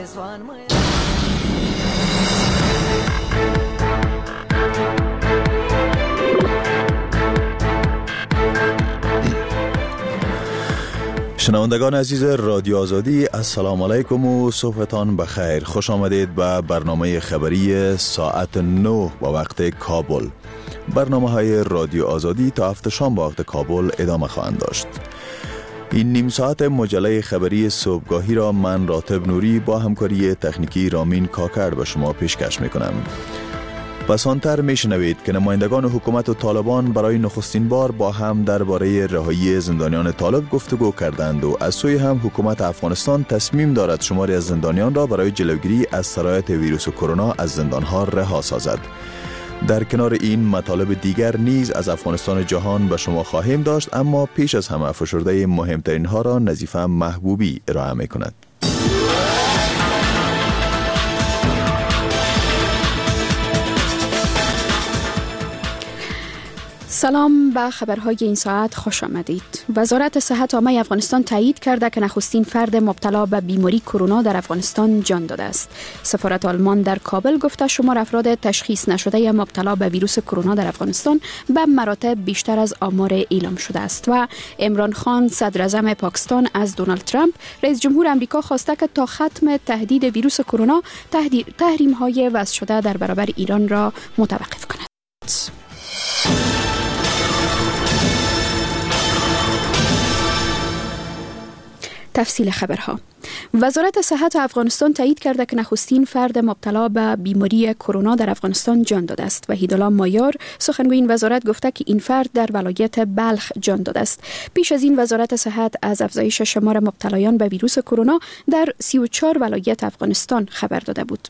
شنوندگان عزیز رادیو آزادی، السلام علیکم و صبحتان بخیر. خوش آمدید به برنامه خبری ساعت 9 با وقت کابل. برنامه های رادیو آزادی تا هفت شام با وقت کابل ادامه خواهند داشت. این نیم ساعت مجله خبری صبحگاهی را من راتب نوری با همکاری تکنیکی رامین کاکر به شما پیشکش میکنم. پس آنتر میشنوید که نمایندگان حکومت و طالبان برای نخستین بار با هم درباره رهایی زندانیان طالب گفتگو کردند و از سوی هم حکومت افغانستان تصمیم دارد شماری از زندانیان را برای جلوگیری از سرایت ویروس کرونا از زندانها رها سازد. در کنار این مطالب دیگر نیز از افغانستان جهان به شما خواهیم داشت، اما پیش از همه فشرده مهمترین ها را نظیفه محبوبی ارائه میکند. سلام، به خبرهای این ساعت خوش آمدید. وزارت صحت عامه افغانستان تایید کرده که نخستین فرد مبتلا به بیماری کرونا در افغانستان جان داده است. سفارت آلمان در کابل گفته شمار افراد تشخیص نشده مبتلا به ویروس کرونا در افغانستان به مراتب بیشتر از آمار اعلام شده است و عمران خان صدر اعظم پاکستان از دونالد ترامپ رئیس جمهور آمریکا خواسته که تا ختم تهدید ویروس کرونا تحریم‌های وضع شده در برابر ایران را متوقف کند. تفصیل خبرها. وزارت صحت افغانستان تایید کرده که نخستین فرد مبتلا به بیماری کرونا در افغانستان جان داده است و هیدالله مایار سخنگوی این وزارت گفته که این فرد در ولایت بلخ جان داده است. پیش از این وزارت صحت از افزایش شمار مبتلایان به ویروس کرونا در 34 ولایت افغانستان خبر داده بود.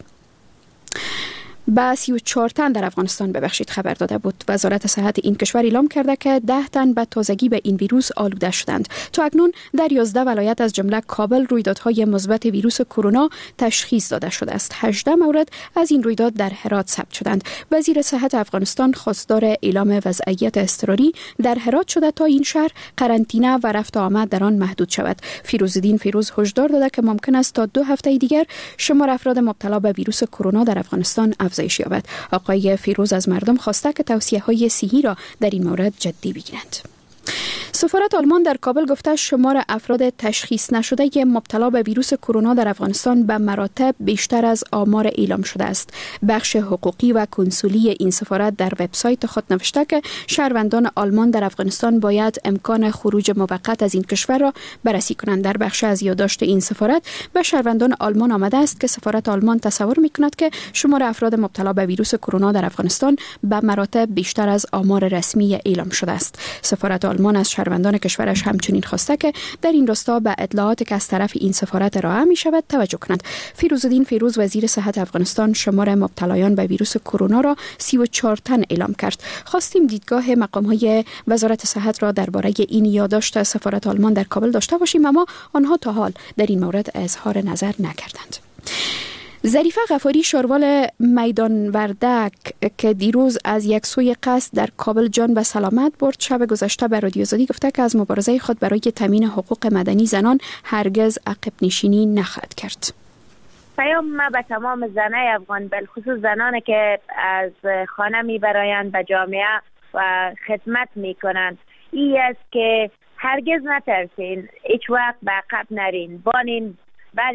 با 34 تن در افغانستان خبر داده بود. وزارت صحت این کشور اعلام کرده که 10 تن به تازگی به این ویروس آلوده شدند. تا اکنون در 11 ولایت از جمله کابل رویدادهای مثبت ویروس کرونا تشخیص داده شده است. 18 مورد از این رویداد در هرات ثبت شدند. وزیر صحت افغانستان خواستار اعلام وضعیت اضطراری در هرات شده تا این شهر قرنطینه و رفت و آمد در آن محدود شود. فیروزالدین فیروز هشدار داده که ممکن است تا 2 هفته دیگر شمار افراد مبتلا به ویروس کرونا در افغانستان افزایش یابد. آقای فیروز از مردم خواسته که توصیه‌های صحی را در این مورد جدی بگیرند. سفارت آلمان در کابل گفته شمار افراد تشخیص نشده مبتلا به ویروس کرونا در افغانستان به مراتب بیشتر از آمار اعلام شده است. بخش حقوقی و کنسولی این سفارت در وبسایت خود نوشته که شهروندان آلمان در افغانستان باید امکان خروج موقت از این کشور را بررسی کنند. در بخش از یادداشت این سفارت به شهروندان آلمان آمده است که سفارت آلمان تصور می‌کند که شمار افراد مبتلا به ویروس کرونا در افغانستان به مراتب بیشتر از آمار رسمی اعلام شده است. سفارت آلمان از شهروندان کشورش همچنین خواسته که در این راستا به اطلاعاتی که از طرف این سفارت ارائه می شود توجه کنند. فیروزالدین فیروز وزیر صحت افغانستان شمار مبتلایان به ویروس کرونا را 34 تن اعلام کرد. خواستیم دیدگاه مقام‌های وزارت صحت را درباره این یادداشت سفارت آلمان در کابل داشته باشیم، اما آنها تا حال در این مورد اظهار نظر نکردند. ظریفه غفاری شاروال میدان وردک که دیروز از یک سوی قصد در کابل جان به سلامت برد، شب گذشته به رادیو آزادی گفته که از مبارزه خود برای تامین حقوق مدنی زنان هرگز عقب نشینی نخواهد کرد. پیام ما به تمام زنای افغان، بالخصوص زنانی که از خانه میبرایند به جامعه و خدمت میکنند، این است که هرگز نترسین، هیچ وقت به عقب نرین، بانین. بعد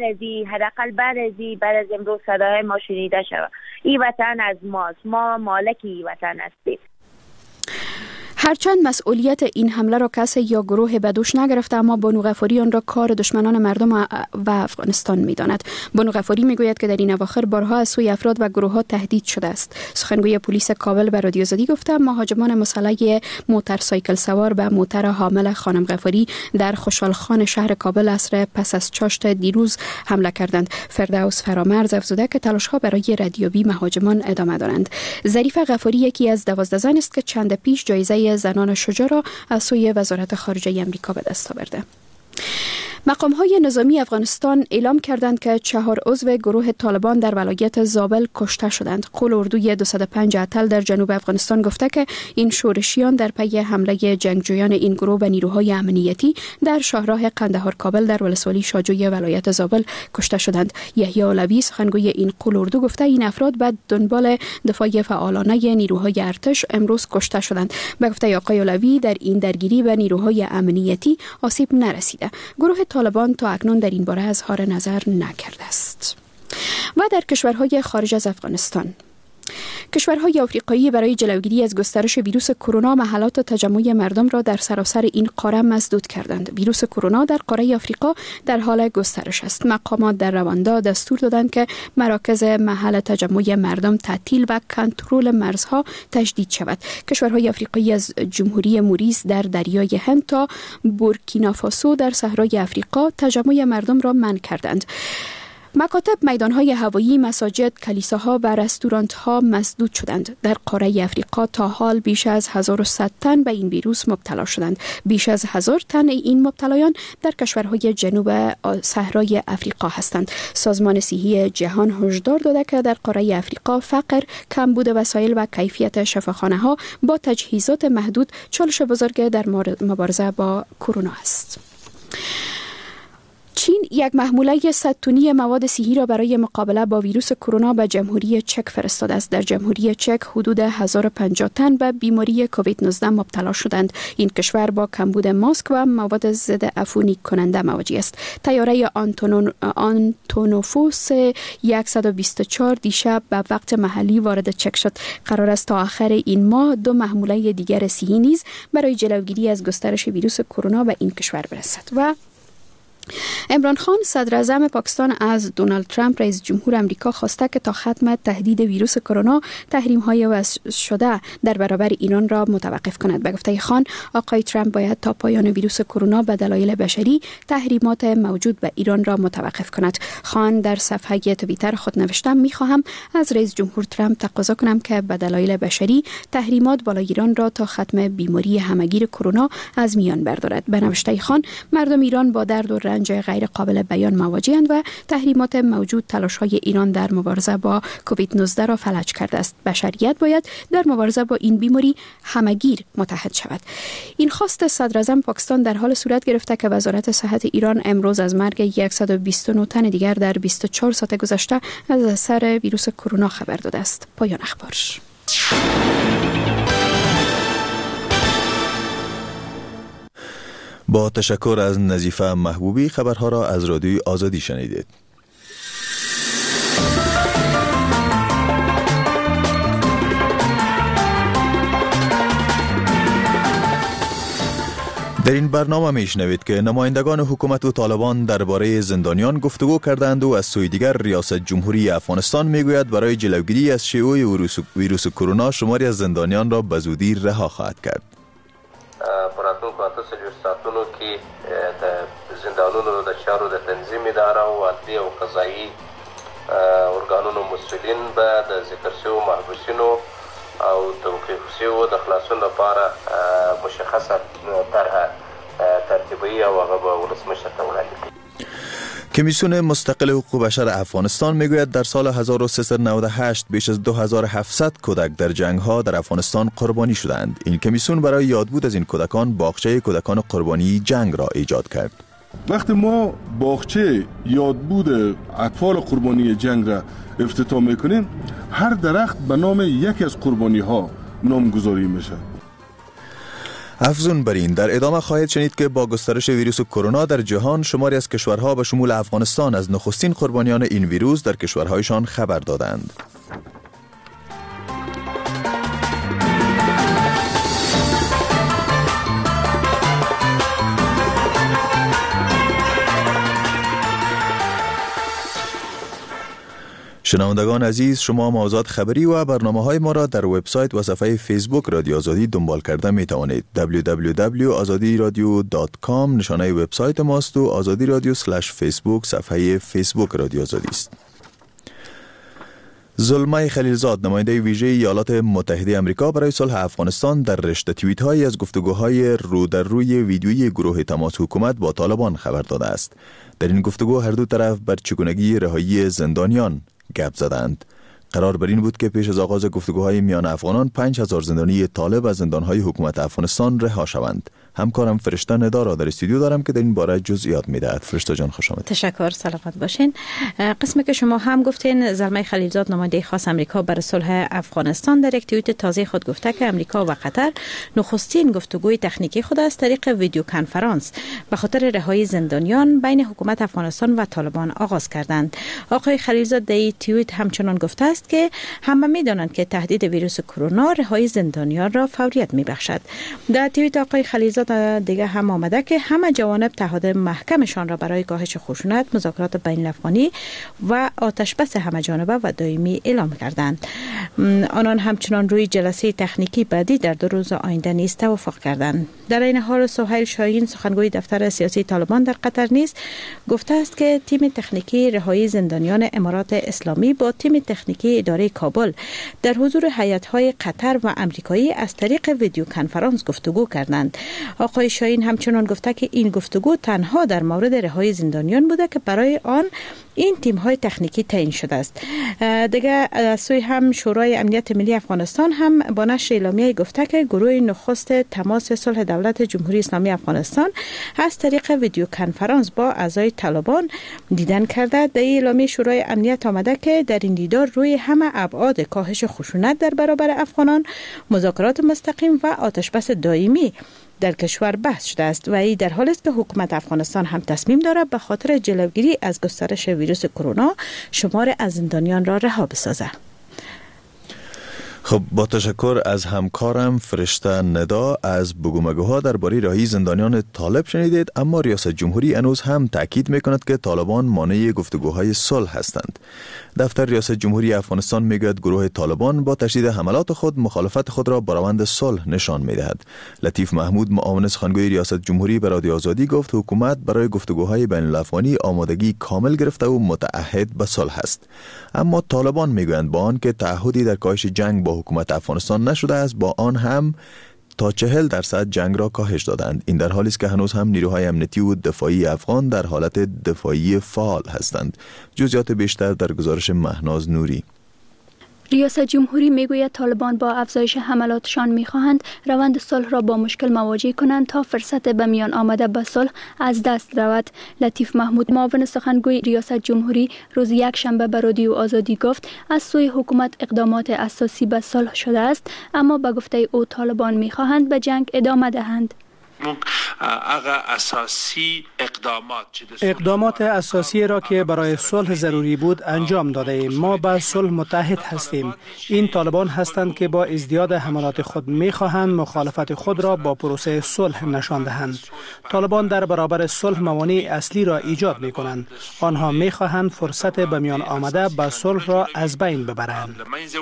از امروز صدای ما شنیده شود. این وطن از ماست، ما مالک این وطن هستیم. هرچند مسئولیت این حمله را کسی یا گروه به دوش نگرفته، اما بانو غفاری آن را کار دشمنان مردم و افغانستان می‌داند. بانو غفاری میگوید که در این اواخر بارها از سوی افراد و گروه‌ها تهدید شده است. سخنگوی پلیس کابل به رادیو آزادی گفته مهاجمان مسلح موتورسایکل سوار به موتر حامل خانم غفاری در خوشحالخان شهر کابل عصر پس از چاشت دیروز حمله کردند. فردوس فرامرز افزوده که تلاش‌ها برای ردیابی مهاجمان ادامه دارند. ظریفه غفاری یکی از 12 زن است که چند پیش جایزه زنان شجاع را از سوی وزارت خارجه آمریکا به دست آورده. مقام‌های نظامی افغانستان اعلام کردند که 4 عضو گروه طالبان در ولایت زابل کشته شدند. قول اردوی 205 اتل در جنوب افغانستان گفته که این شورشیان در پی حمله جنگجویان این گروه به نیروهای امنیتی در شاهراه قندهار کابل در ولسوالی شاجوی ولایت زابل کشته شدند. یحیی علوی سخنگوی این قول اردو گفته این افراد به دنبال دفاع فعالانه نیروهای ارتش امروز کشته شدند. به گفته آقای علوی در این درگیری به نیروهای امنیتی آسیب نرسیده. گروه طالبان تا اکنون در این باره اظهار نظر نکرده است. و در کشورهای خارج از افغانستان، کشورهای آفریقایی برای جلوگیری از گسترش ویروس کرونا محلات تجمع مردم را در سراسر این قاره مسدود کردند. ویروس کرونا در قاره آفریقا در حال گسترش است. مقامات در رواندا دستور دادند که مراکز محل تجمع مردم تعطیل و کنترل مرزها تجدید شود. کشورهای آفریقایی از جمهوری موریس در دریای هند تا بورکینافاسو در صحرای آفریقا تجمع مردم را منع کردند. مکاتب، میدانهای هوایی، مساجد، کلیساها و رستورانتها مسدود شدند. در قاره افریقا تا حال بیش از 1100 تن به این ویروس مبتلا شدند. بیش از 1000 تن این مبتلایان در کشورهای جنوب صحرای افریقا هستند. سازمان صحی جهان هشدار داده که در قاره افریقا فقر، کمبود وسایل و کیفیت شفاخانه‌ها با تجهیزات محدود چالش بزرگ در مبارزه با کرونا است. چین یک محموله 100 تنی مواد صحی را برای مقابله با ویروس کرونا به جمهوری چک فرستاده است. در جمهوری چک حدود 1050 تن به بیماری کووید 19 مبتلا شدند. این کشور با کمبود ماسک و مواد ضد عفونی کننده مواجه است. طیاره آنتونوفوس 124 دیشب به وقت محلی وارد چک شد. قرار است تا آخر این ماه 2 محموله دیگر صحی نیز برای جلوگیری از گسترش ویروس کرونا به این کشور برسد. و عمران خان صدر اعظم پاکستان از دونالد ترامپ رئیس جمهور امریکا خواسته که تا ختم تهدید ویروس کرونا تحریم‌های وضع شده در برابر ایران را متوقف کند. به گفته خان، آقای ترامپ باید تا پایان ویروس کرونا به دلایل بشری تحریمات موجود به ایران را متوقف کند. خان در صفحه توییتر خود نوشته: می‌خواهم از رئیس جمهور ترامپ تقاضا کنم که به دلایل بشری تحریمات بالای ایران را تا ختم بیماری همه‌گیر کرونا از میان بردارد. به نوشته خان، مردم ایران با درد و رنج غیر قابل بیان مواجه‌اند و تحریمات موجود تلاش‌های ایران در مبارزه با کووید 19 را فلج کرده است. بشریت باید در مبارزه با این بیماری همگیر متحد شود. این خواست صدر اعظم پاکستان در حال صورت گرفته که وزارت صحت ایران امروز از مرگ 129 تن دیگر در 24 ساعت گذشته از اثر ویروس کرونا خبر داده است. پایان اخبار. با تشکر از نظیفه محبوبی، خبرها را از رادیوی آزادی شنیدید. در این برنامه میشنوید که نمایندگان حکومت و طالبان درباره زندانیان گفتگو کردند و از سوی دیگر ریاست جمهوری افغانستان میگوید برای جلوگیری از شیوع ویروس کرونا شماری از زندانیان را به زودی رها خواهد کرد. پراتونکو 48 ساعتونو کې د زندانونو د چارو د تنظیم اداره او عدلي او قضایي ارګانونو مسؤلین به د ذکر شویو محبوسینو او توقیف شویو د خلاصون لپاره مشخصه طرحه ترتیبوي او هغه به ولسمشر ته وړاندې کړي. کمیسیون مستقل حقوق بشر افغانستان میگوید در سال 1398 بیش از 2700 کودک در جنگ‌ها در افغانستان قربانی شدند. این کمیسیون برای یادبود از این کودکان باغچه کودکان قربانی جنگ را ایجاد کرد. وقتی ما باغچه یادبود اطفال قربانی جنگ را افتتاح میکنیم، هر درخت به نام یکی از قربانی‌ها نامگذاری میشه. افزون بر این در ادامه خواهید شنید که با گسترش ویروس کرونا در جهان شماری از کشورها به شمول افغانستان از نخستین قربانیان این ویروس در کشورهایشان خبر دادند. شنوندگان عزیز، شما موضوعات خبری و برنامه‌های ما را در وبسایت و صفحه فیسبوک رادیو آزادی دنبال کرده می توانید. www.azadiradio.com نشانه وبسایت ماست و آزادی رادیو /فیسبوک صفحه فیسبوک رادیو آزادی است. زلمه خلیلزاد، نماینده ویژه ایالات متحده آمریکا برای صلح افغانستان، در رشته توییت‌هایی از گفتگوهای رو در روی ویدیویی گروه تماس حکومت با طالبان خبر داده است. در این گفتگو هر دو طرف بر چگونگی رهایی زندانیان گپ زدند. قرار بر این بود که پیش از آغاز گفتگوهای میان افغانان 5000 زندانی طالب از زندانهای حکومت افغانستان رها شوند. همکارم فرشته ندا را در استودیو دارم که در این باره جزئیات میدهد. فرشته جان خوش آمدید. تشکر، سلامت باشین. قسمی که شما هم گفتین، زلمه خلیلزاد نماینده خاص آمریکا برای صلح افغانستان در یک توییت تازه خود گفته که آمریکا و قطر نخستین گفتگوی تکنیکی خود از طریق ویدیو کنفرانس به خاطر رهایی زندانیان بین حکومت افغانستان و طالبان آغاز کردند. آقای خلیلزاد در این توییت همچنان گفته است که همه می‌دانند که تهدید ویروس کرونا رهایی زندانیان را فوریت می‌بخشد. در توییت آقای خلیلزاد دیگه هم آمده که همه جوانب تعهد محکمشان را برای کاهش خشونت، مذاکرات بین الافغانی و آتشبس همه جانبه و دائمی اعلام کردند. آنان همچنان روی جلسه تکنیکی بعدی در 2 روز آینده نیز توافق کردند. در این حال سهیل شاهین، سخنگوی دفتر سیاسی طالبان در قطر نیز گفته است که تیم تکنیکی رهایی زندانیان امارات اسلامی با تیم تکنیکی اداره کابل در حضور هیئت‌های قطر و آمریکایی از طریق ویدیو کنفرانس گفتگو کردند. آقای شاهین همچنان گفته که این گفتگو تنها در مورد رهایی زندانیان بوده که برای آن این تیم‌های تکنیکی تعیین شده است. دیگه از سوی هم شورای امنیت ملی افغانستان هم با نشر اعلامیه گفته که گروه نخست تماس صلح دولت جمهوری اسلامی افغانستان از طریق ویدیو کنفرانس با اعضای طالبان دیدن کرده. در اعلامیه شورای امنیت آمده که در این دیدار روی همه ابعاد کاهش خشونت در برابر افغانان، مذاکرات مستقیم و آتشبس دائمی در کشور بحث شده است و این در حالی است که حکومت افغانستان هم تصمیم دارد به خاطر جلوگیری از گسترش ویروس کرونا شمار از زندانیان را رها بسازد. خب، با تشکر از همکارم فرشته ندا. از بگومگوها درباره رهایی زندانیان طالب شنیدید، اما ریاست جمهوری هنوز هم تاکید میکند که طالبان مانع گفتگوهای صلح هستند. دفتر ریاست جمهوری افغانستان میگوید گروه طالبان با تشدید حملات خود مخالفت خود را با روند صلح نشان میدهد. لطیف محمود، معاون سخنگوی ریاست جمهوری به رادیو آزادی گفت حکومت برای گفتگوهای بین الافغانی آمادگی کامل گرفته و متعهد به صلح است. اما طالبان میگویند با آن که تعهدی در کاهش جنگ با حکومت افغانستان نشده است، با آن هم تا 40% جنگ را کاهش دادند. این در حالی است که هنوز هم نیروهای امنیتی و دفاعی افغان در حالت دفاعی فعال هستند. جزئیات بیشتر در گزارش مهناز نوری. ریاست جمهوری میگوید طالبان با افزایش حملاتشان میخواهند روند صلح را با مشکل مواجه کنند تا فرصت به میان آمده به صلح از دست رود. لطیف محمود، معاون سخنگوی ریاست جمهوری، روز یکشنبه به رادیو آزادی گفت از سوی حکومت اقدامات اساسی به صلح شده است، اما به گفته او طالبان میخواهند به جنگ ادامه دهند. اقدامات اساسی را که برای صلح ضروری بود انجام داده ایم. ما به صلح متحد هستیم. این طالبان هستند که با ازدیاد حملات خود می‌خواهند مخالفت خود را با پروسه صلح نشان دهند. طالبان در برابر صلح موانع اصلی را ایجاد می‌کنند. آنها می‌خواهند فرصت به میان آمده به صلح را از بین ببرند.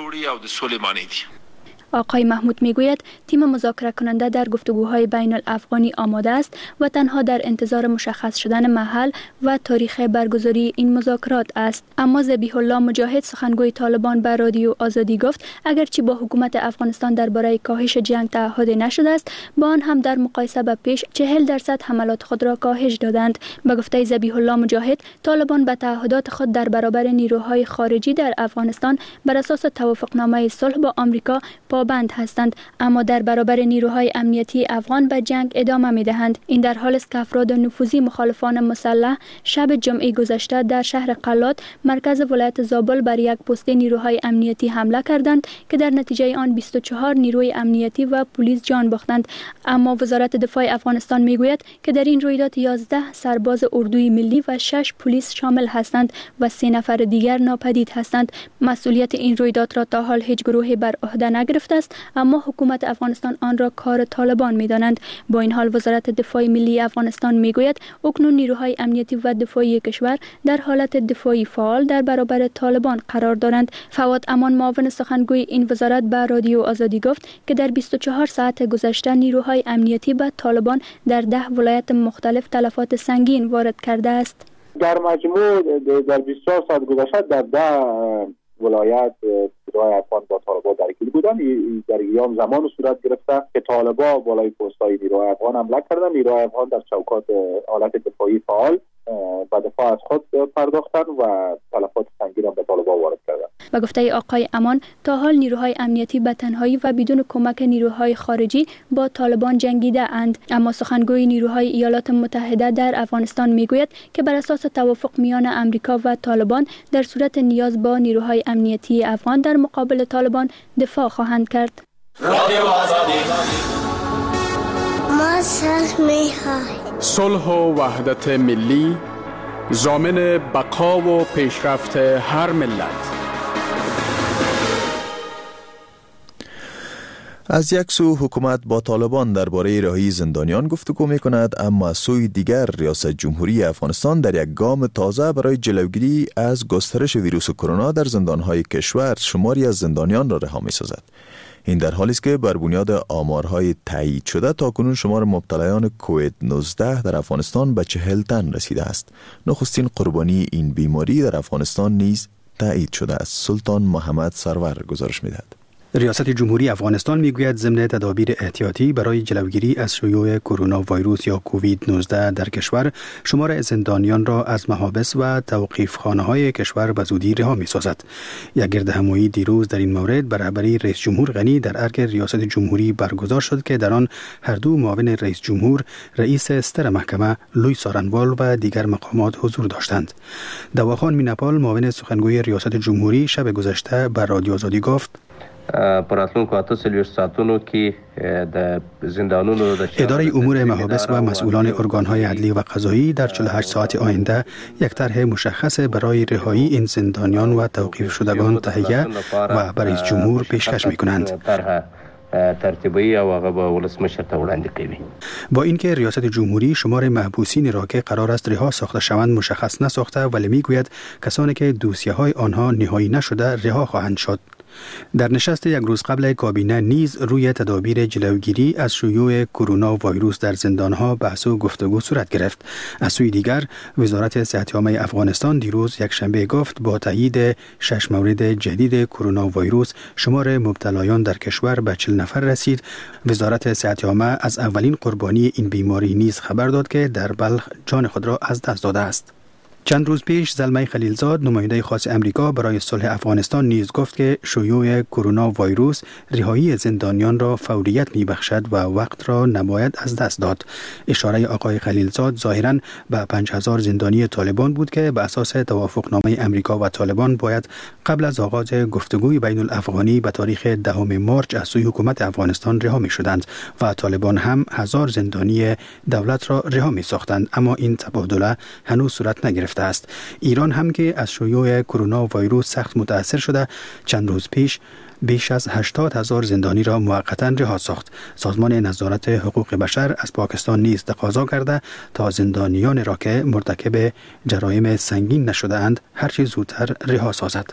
آقای محمود میگوید تیم مذاکره کننده در گفتگوهای بین الافغانی آماده است و تنها در انتظار مشخص شدن محل و تاریخ برگزاری این مذاکرات است. اما ذبیح الله مجاهد، سخنگوی طالبان، به رادیو آزادی گفت اگرچه با حکومت افغانستان درباره کاهش جنگ تعهد نشده است، با آن هم در مقایسه به پیش 40% حملات خود را کاهش دادند. به گفته ذبیح الله مجاهد، طالبان به تعهدات خود در برابر نیروهای خارجی در افغانستان بر اساس توافقنامه صلح با آمریکا پابند هستند، اما در برابر نیروهای امنیتی افغان به جنگ ادامه می‌دهند. این در حالی است که افراد نفوذی مخالفان مسلح شب جمعه گذشته در شهر قلات، مرکز ولایت زابل، بر یک پست نیروهای امنیتی حمله کردند که در نتیجه آن 24 نیروی امنیتی و پلیس جان باختند. اما وزارت دفاع افغانستان میگوید که در این رویداد 11 سرباز اردوی ملی و 6 پلیس شامل هستند و 3 نفر دیگر ناپدید هستند. مسئولیت این رویداد را تا حال هیچ گروهی بر عهده نگرفته است، اما حکومت افغانستان آن را کار طالبان می‌دانند. با این حال وزارت دفاع ملی افغانستان میگوید اکنون نیروهای امنیتی و دفاعی کشور در حالت دفاعی فعال در برابر طالبان قرار دارند. فواد امان، معاون سخنگوی این وزارت، به رادیو آزادی گفت که در 24 ساعت گذشته نیروهای امنیتی به طالبان در 10 ولایت مختلف تلفات سنگین وارد کرده است. در مجموع در 24 ساعت گذشته در 10 ولایت نیروهای افغان با طالبان درگیر بودن. در ایام زمان صورت گرفته که طالبان بالای پست‌های نیروهای افغان حمله کردن. نیروهای افغان در چوکات حالت دفاعی فعال به دفاع از خود پرداختن و تلفات سنگین به طالبان وارد کردن. و گفته آقای امان تا حال نیروهای امنیتی به تنهایی و بدون کمک نیروهای خارجی با طالبان جنگیده اند، اما سخنگوی نیروهای ایالات متحده در افغانستان میگوید که بر اساس توافق میان امریکا و طالبان در صورت نیاز با نیروهای امنیتی افغان در مقابل طالبان دفاع خواهند کرد. صلح و وحدت ملی ضامن بقا و پیشرفت هر ملت. از یک سو حکومت با طالبان درباره رهایی زندانیان گفتگو می کند، اما از سوی دیگر ریاست جمهوری افغانستان در یک گام تازه برای جلوگیری از گسترش ویروس کرونا در زندانهای کشور شماری از زندانیان را رها می سازد. این در حالی است که بر بنیاد آمارهای تایید شده تاکنون شمار مبتلایان کووید 19 در افغانستان به 40 تن رسیده است. نخستین قربانی این بیماری در افغانستان نیز تایید شده است. سلطان محمد سرور گزارش می‌دهد. ریاست جمهوری افغانستان میگوید ضمن تدابیر احتیاطی برای جلوگیری از شیوع کرونا ویروس یا کووید 19 در کشور شمار زندانیان را از محابس و توقیفخانه‌های کشور به زودی رها می‌سازد. یک گردهمایی دیروز در این مورد به رهبری رئیس جمهور غنی در ارگ ریاست جمهوری برگزار شد که در آن هر دو معاون رئیس جمهور، رئیس ستر محکمه لوی سارنوال و دیگر مقامات حضور داشتند. دواخان میناپال معاون سخنگوی ریاست جمهوری شب گذشته به رادیو آزادی گفت پراتلونکو 48 ساعتونو کې د زندانونو د اداره امور محابس و مسئولان ارگان‌های عدلی و قضایی در 48 ساعت آینده یک طرح مشخص برای رهایی این زندانیان و توقیف شدگان تهیه و برای رئیس جمهور پیشکش می‌کنند. ترتیبی او هغه به ولسمشر ته وړاندې کوي. با اینکه ریاست جمهوری شمار محبوسین را که قرار است رها ساخته شوند مشخص نساخته، ولی میگوید کسانی که دوسیه‌های آنها نهایی نشده رها خواهند شد. در نشست یک روز قبل کابینه نیز روی تدابیر جلوگیری از شیوع کرونا ویروس در زندانها بحث و گفتگو صورت گرفت. از سوی دیگر وزارت صحت عامه افغانستان دیروز یک شنبه گفت با تایید 6 مورد جدید کرونا ویروس شمار مبتلایان در کشور به 40 نفر رسید. وزارت صحت عامه از اولین قربانی این بیماری نیز خبر داد که در بلخ جان خود را از دست داده است. چند روز پیش زلمه خلیلزاد نماینده خاص امریکا برای صلح افغانستان نیز گفت که شیوع کرونا ویروس رهایی زندانیان را فوریت می‌بخشد و وقت را نباید از دست داد. اشاره آقای خلیلزاد ظاهراً به 5000 زندانی طالبان بود که به اساس توافقنامه امریکا و طالبان باید قبل از آغاز گفتگوی بین الافغانی به تاریخ 10 مارچ از سوی حکومت افغانستان رها می‌شدند و طالبان هم 1000 زندانی دولت را رها می‌ساختند، اما این تبادله هنوز صورت نگرفته است. ایران هم که از شیوع کرونا ویروس سخت متاثر شده چند روز پیش بیش از 80,000 زندانی را موقتا رها ساخت. سازمان نظارت حقوق بشر از پاکستان نیز تقاضا کرده تا زندانیان را که مرتکب جرایم سنگین نشده اند هر چه زودتر رها سازد.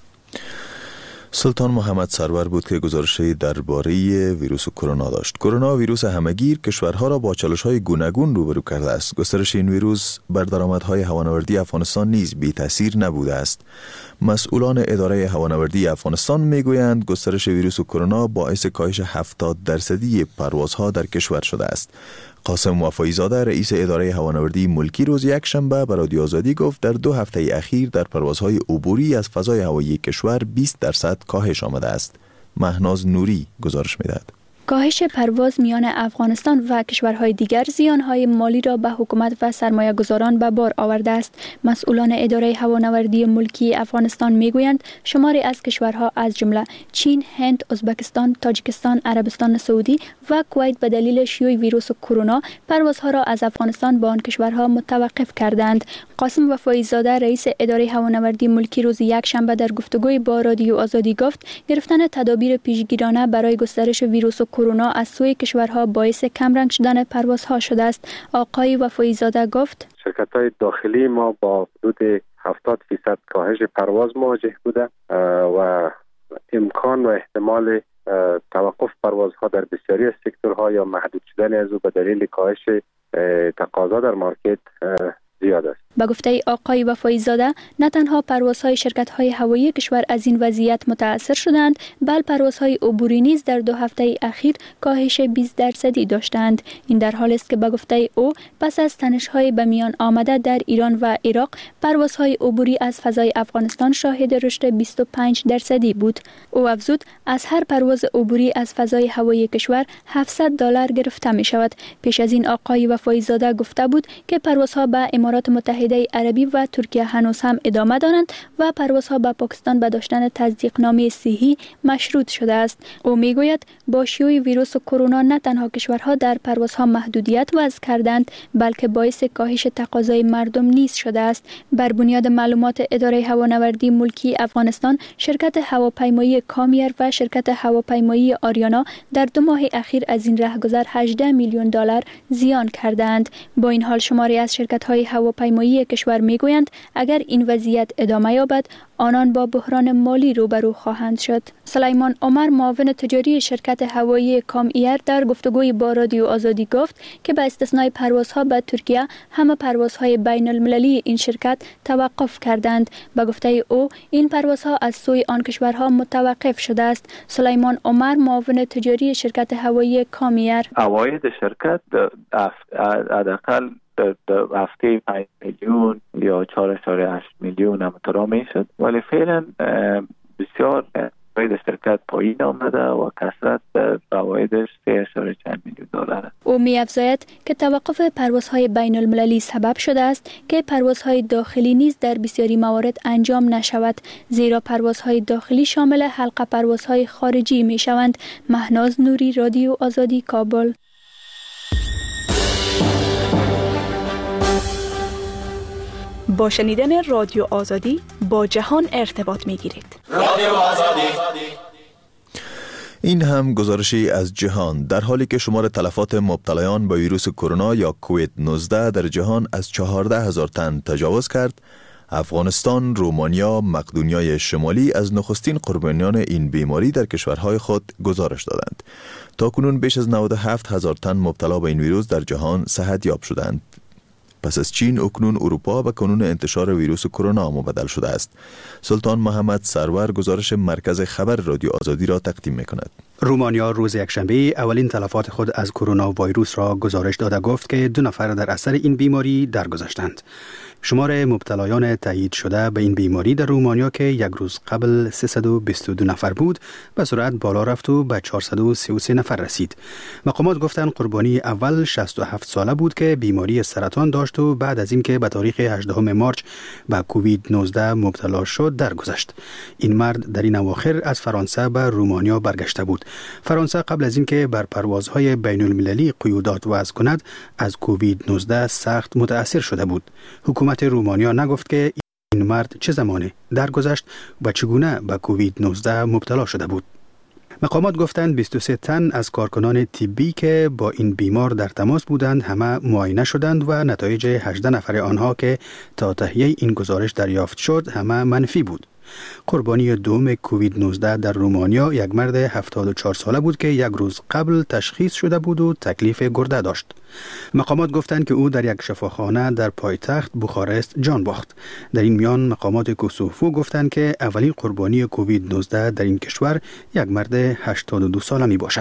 سلطان محمد سرور بود که گزارشی درباره ویروس کرونا داشت. کرونا ویروس همهگیر کشورها را با چالش‌های گوناگون روبرو کرده است. گسترش این ویروس بر درآمدهای هوانوردی افغانستان نیز بی تاثیر نبوده است. مسئولان اداره هوانوردی افغانستان میگویند گسترش ویروس کرونا باعث کاهش 70% پروازها در کشور شده است. قاسم وفایی زاده رئیس اداره هوانوردی ملکی روز یک شنبه به رادیو آزادی گفت در 2 هفته اخیر در پروازهای عبوری از فضای هوایی کشور 20% کاهش آمده است. مهناز نوری گزارش می‌دهد. کاهش پرواز میان افغانستان و کشورهای دیگر زیانهای مالی را به حکومت و سرمایه گذاران به بار آورده است. مسئولان اداره هوانوردی ملکی افغانستان میگویند شماری از کشورها از جمله چین، هند، ازبکستان، تاجیکستان، عربستان سعودی و کویت به دلیل شیوع ویروس کرونا پروازها را از افغانستان به آن کشورها متوقف کردند. قاسم وفایی زاده رئیس اداره هوانوردی ملکی روز یک شنبه در گفتگوی با رادیو آزادی گفت گرفتن تدابیر پیشگیرانه برای گسترش ویروس کرونا از سوی کشورها باعث کمرنگ شدن پروازها شده است. آقای وفایی زاده گفت شرکت‌های داخلی ما با حدود 70% کاهش پرواز مواجه بوده و امکان و احتمال توقف پروازها در بسیاری از سکتورها یا محدود شدن از او به دلیل کاهش تقاضا در مارکت زیاد است. به گفته آقای وفایی زاده، نه تنها پروازهای شرکت‌های هوایی کشور از این وضعیت متاثر شدند، بل پروازهای عبوری نیز در 2 هفته اخیر کاهش 20% داشتند. این در حالی است که به گفته او پس از تنش‌های به میان آمده در ایران و عراق، پروازهای عبوری از فضای افغانستان شاهد رشد 25% بود. او افزود از هر پرواز عبوری از فضای هوایی کشور $700 گرفته می شود. پیش از این آقای وفایی زاده گفته بود که پروازها به امارات متحده عربی و ترکیه هنوز هم ادامه دارند و پروازها به پاکستان به داشتن تصدیقنامه صحی مشروط شده است. او می گوید با شیوع ویروس کرونا نه تنها کشورها در پروازها محدودیت وضع کردند، بلکه باعث کاهش تقاضای مردم نیز شده است. بر بنیاد معلومات اداره هوانوردی ملکی افغانستان، شرکت هواپیمایی کامیر و شرکت هواپیمایی آریانا در 2 ماه اخیر از این رهگذر $18 میلیون زیان کردند. با این حال شماری از شرکت‌های هواپیمایی کشور می‌گویند اگر این وضعیت ادامه یابد، آنان با بحران مالی روبرو خواهند شد. سلیمان عمر، معاون تجاری شرکت هوایی کامیر، در گفتگوی با رادیو آزادی گفت که به استثنای پروازها به ترکیه، همه پروازهای بین المللی این شرکت توقف کردند. به گفته او این پروازها از سوی آن کشورها متوقف شده است. سلیمان عمر، معاون تجاری شرکت هوایی کامیر: عواید شرکت حداقل در هفته 5 میلیون یا 4.8 میلیون هم ترا میشد، ولی فعلا بسیار عواید شرکت پایین آمده و کسرت عوایدش $3.4 میلیون است. او می افزاید که توقف پروازهای بین المللی سبب شده است که پروازهای داخلی نیز در بسیاری موارد انجام نشود، زیرا پروازهای داخلی شامل حلقه پروازهای خارجی می شوند. مهناز نوری، رادیو آزادی، کابل. با شنیدن رادیو آزادی با جهان ارتباط می گیرید. رادیو آزادی. این هم گزارشی از جهان. در حالی که شمار تلفات مبتلایان به ویروس کرونا یا کووید 19 در جهان از 14,000 تن تجاوز کرد، افغانستان، رومانیا، مقدونیای شمالی از نخستین قربانیان این بیماری در کشورهای خود گزارش دادند. تاکنون بیش از 97,000 تن مبتلا به این ویروس در جهان صحت یاب شدند. پس از چین، اکنون اروپا به کانون انتشار ویروس کرونا مبدل شده است. سلطان محمد سرور گزارش مرکز خبر رادیو آزادی را تقدیم می‌کند. رومانیا روز یکشنبه اولین تلفات خود از کرونا ویروس را گزارش داده گفت که 2 نفر در اثر این بیماری درگذشتند. شمار مبتلایان تایید شده به این بیماری در رومانیا که یک روز قبل 322 نفر بود، به سرعت بالا رفت و به 433 نفر رسید. مقامات گفتند قربانی اول 67 ساله بود که بیماری سرطان داشت و بعد از اینکه به تاریخ 18 مارچ به کووید 19 مبتلا شد درگذشت. این مرد در این اواخر از فرانسه به رومانیا برگشته بود. فرانسه قبل از اینکه بر پروازهای بین المللی قیودات وضع کند، از کووید 19 سخت متاثر شده بود. حکومت رومانیا نگفت که این مرد چه زمانه درگذشت و چگونه به کووید 19 مبتلا شده بود. مقامات گفتند 23 تن از کارکنان طبی که با این بیمار در تماس بودند همه معاینه شدند و نتایج 18 نفر آنها که تا تهیه این گزارش دریافت شد همه منفی بود. قربانی دوم کووید 19 در رومانیا یک مرد 74 ساله بود که یک روز قبل تشخیص شده بود و تکلیف گرده داشت. مقامات گفتند که او در یک شفاخانه در پایتخت بوخارست جان باخت. در این میان مقامات کوسوفو گفتند که اولین قربانی کووید 19 در این کشور یک مرد 82 ساله می باشد.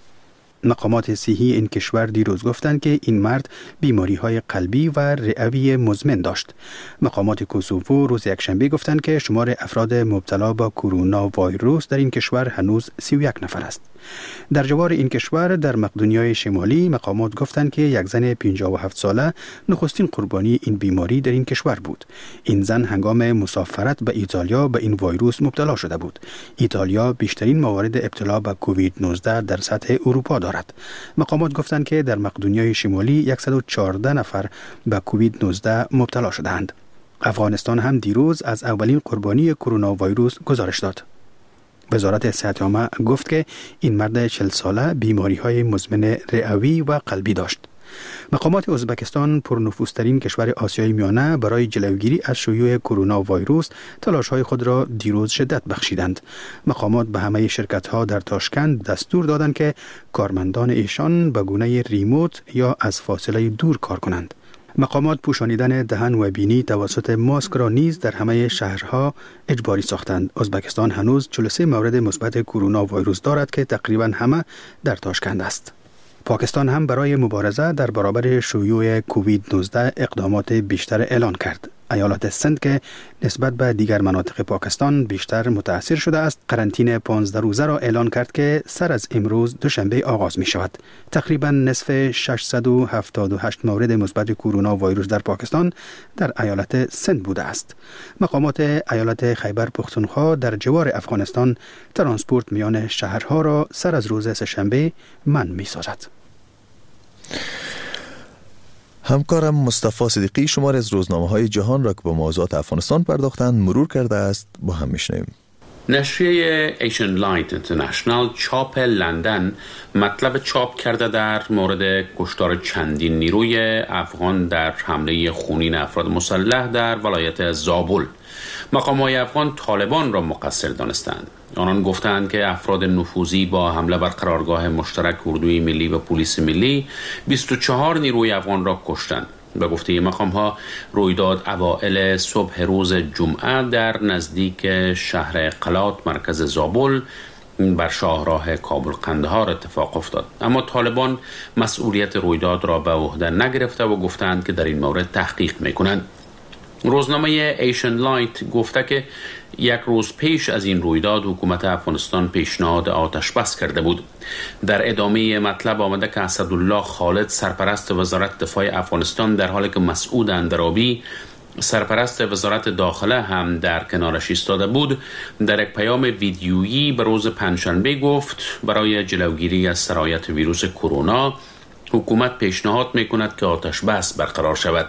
مقامات صحی این کشور دیروز گفتند که این مرد بیماری های قلبی و رئوی مزمن داشت. مقامات کوسوفو روز یکشنبه گفتند که شمار افراد مبتلا با کرونا ویروس در این کشور هنوز 31 نفر است. در جوار این کشور در مقدونیای شمالی مقامات گفتند که یک زن 57 ساله نخستین قربانی این بیماری در این کشور بود. این زن هنگام مسافرت به ایتالیا به این ویروس مبتلا شده بود. ایتالیا بیشترین موارد ابتلا به کووید 19 در سطح اروپا دارد. مقامات گفتند که در مقدونیای شمالی 114 نفر به کووید 19 مبتلا شدند. افغانستان هم دیروز از اولین قربانی کرونا ویروس گزارش داد. وزارت صحت عامه گفت که این مرد 40 ساله بیماری‌های مزمن رئوی و قلبی داشت. مقامات ازبکستان، پرنفوذترین کشور آسیای میانه، برای جلوگیری از شیوع کرونا ویروس تلاش‌های خود را دیروز شدت بخشیدند. مقامات به همه شرکت‌ها در تاشکند دستور دادند که کارمندان ایشان به گونه ریموت یا از فاصله دور کار کنند. مقامات پوشانیدن دهن و بینی توسط ماسک را نیز در همه شهرها اجباری ساختند. ازبکستان هنوز 43 مورد مثبت کرونا ویروس دارد که تقریبا همه در تاشکند است. پاکستان هم برای مبارزه در برابر شیوع کووید 19 اقدامات بیشتر اعلان کرد. ایالت سند که نسبت به دیگر مناطق پاکستان بیشتر متاثر شده است، قرنطینه 15 روزه را اعلان کرد که سر از امروز دوشنبه آغاز می شود. تقریبا نصف 678 مورد مثبت کرونا ویروس در پاکستان در ایالت سند بوده است. مقامات ایالت خیبر پختونخوا در جوار افغانستان ترانسپورت میان شهرها را سر از روز سه‌شنبه منع می سازد. همکارم مصطفی صدیقی شماری از روزنامه‌های جهان را که به موضوعات افغانستان پرداختند مرور کرده است، با هم میشنویم. نشریه ایشن لایت اینترنشنال چاپ لندن مطلب چاپ کرده در مورد کشتار چندین نیروی افغان در حمله خونین افراد مسلح در ولایت زابل. مقامات افغان طالبان را مقصر دانستند. آنان گفتند که افراد نفوذی با حمله بر قرارگاه مشترک اردوی ملی و پلیس ملی 24 نیروی افغان را کشتند. به گفته مقام‌ها رویداد اوائل صبح روز جمعه در نزدیک شهر قلات مرکز زابل بر شاهراه کابل قندهار اتفاق افتاد. اما طالبان مسئولیت رویداد را به عهده نگرفته و گفتند که در این مورد تحقیق می‌کنند. روزنامه ایشن لایت گفته که یک روز پیش از این رویداد حکومت افغانستان پیشنهاد آتش بس کرده بود. در ادامه مطلب آمده که اسدالله خالد سرپرست وزارت دفاع افغانستان در حالی که مسعود اندرابی سرپرست وزارت داخله هم در کنارش ایستاده بود در یک پیام ویدیویی به روز پنجشنبه گفت برای جلوگیری از سرایت ویروس کرونا حکومت پیشنهاد میکند که آتش بس برقرار شود.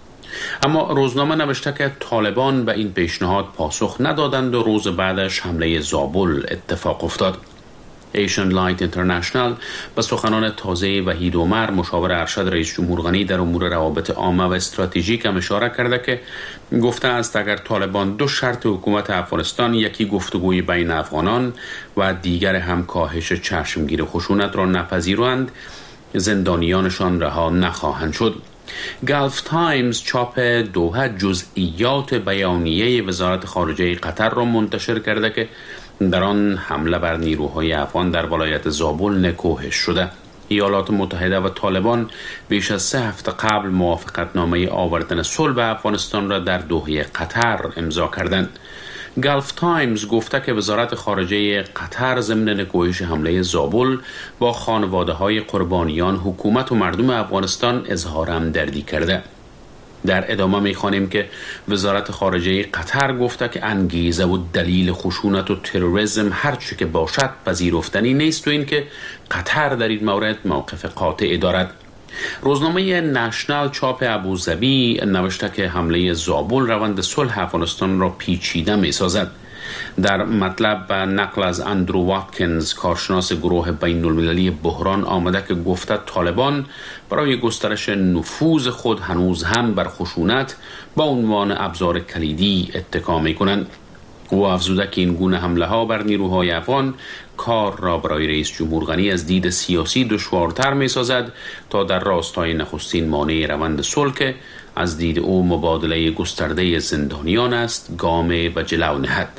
اما روزنامه نوشته که طالبان به این پیشنهاد پاسخ ندادند و روز بعدش حمله زابل اتفاق افتاد. ایشن لایت اینترنشنال به سخنان تازه وحید عمر مشاور ارشد رئیس جمهور غنی در امور روابط عامه و استراتژیک هم اشاره کرده که گفته است اگر طالبان دو شرط حکومت افغانستان، یکی گفتگوی بین افغانان و دیگر هم کاهش چشمگیر خشونت را نپذیرند، زندانیانشان رها نخواهند شد. گلف تایمز چاپ دوحه جزئیات بیانیه وزارت خارجه قطر را منتشر کرده که در آن حمله بر نیروهای افغان در ولایت زابل نکوهش شده. ایالات متحده و طالبان بیش از 3 هفته قبل موافقتنامه آوردن صلح به افغانستان را در دوحه قطر امضا کردند. گلف تایمز گفته که وزارت خارجه قطر ضمن نکوهش حمله زابل با خانواده‌های قربانیان، حکومت و مردم افغانستان اظهار همدردی کرده. در ادامه می‌خوانیم که وزارت خارجه قطر گفته که انگیزه و دلیل خشونت و تروریسم هر چه که باشد پذیرفتنی نیست و این که قطر در این مورد موقف قاطع دارد. روزنامه نشنال چاپ ابوظبی نوشته که حمله زابل روند صلح افغانستان را پیچیده می‌سازد. در مطلب به نقل از اندرو واتکینز کارشناس گروه بین المللی بحران آمده که گفته طالبان برای گسترش نفوذ خود هنوز هم بر خشونت با عنوان ابزار کلیدی اتکا می‌کنند. او افزوده که این گونه حمله ها بر نیروهای افغان کار را برای رئیس جمهور غنی از دید سیاسی دشوارتر می سازد تا در راستای نخستین مانع روند صلح که از دید او مبادله گسترده زندانیان است گام به جلو نهد.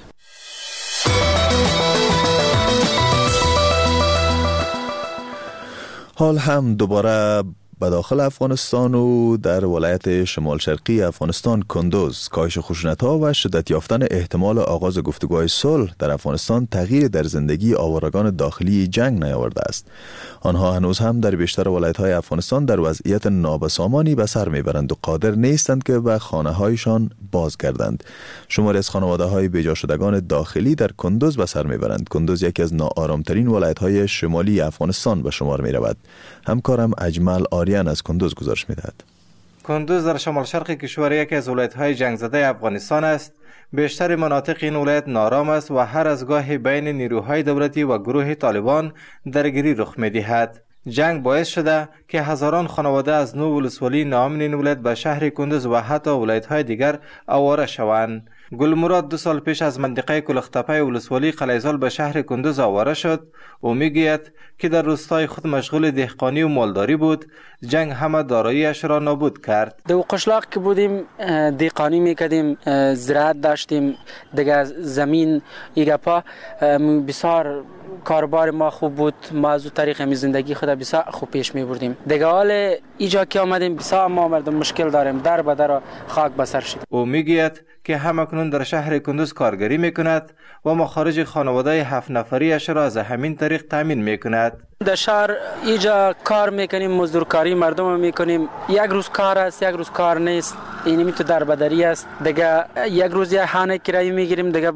حال هم دوباره به داخل افغانستان و در ولایت شمال شرقی افغانستان کندوز کاهش خشونت‌ها و شدت یافتن احتمال آغاز گفتگوهای صلح در افغانستان تغییر در زندگی آوارگان داخلی جنگ نیاورده است. آنها هنوز هم در بیشتر ولایت‌های افغانستان در وضعیت نابسامانی به سر میبرند و قادر نیستند که به خانه‌هایشان بازگردند. شماری از خانواده‌های بیجا شدگان داخلی در کندوز به سر میبرند. کندوز یکی از ناآرام‌ترین ولایت‌های شمالی افغانستان به شمار میرود. همکارم اجمل آریان از کندوز گزارش میدهد. کندوز در شمال شرق کشور یکی از ولایت‌های جنگ زده افغانستان است. بیشتر مناطق این ولایت نارام است و هر از گاهی بین نیروهای دولتی و گروه طالبان درگیری رخ می‌دهد. جنگ باعث شده که هزاران خانواده از نو ولسوالی نام این ولایت به شهر کندوز و حتی ولایت‌های دیگر آواره شوند. گلمراد 2 سال پیش از منطقه کلختپه ولسوالی قلیزال به شهر کندوز آواره شد و میگوید که در روستای خود مشغول دهقانی و مالداری بود. جنگ همه داراییش را نابود کرد. در قشلاق که بودیم دهقانی میکردیم، زراعت داشتیم، دیگه زمین ایگپا بسیار کاربار ما خوب بود. ما از طریق می زندگی خود بسیار خوب پیش می بردیم. دیگه حال اینجا که آمدیم بسیار ما مردم مشکل داریم، در به در خاک بسر شد. او میگوید که همکنون در شهر کندوز کارگری میکند و مخارج خانواده 7 نفریش را از همین طریق تامین میکند. در شهر اینجا کار میکنیم، مزدورکاری مردم میکنیم. یک روز کار است، یک روز کار نیست. اینمی تو در بدری است. دیگه یک روز یه خانه کرایه میگیریم، دیگه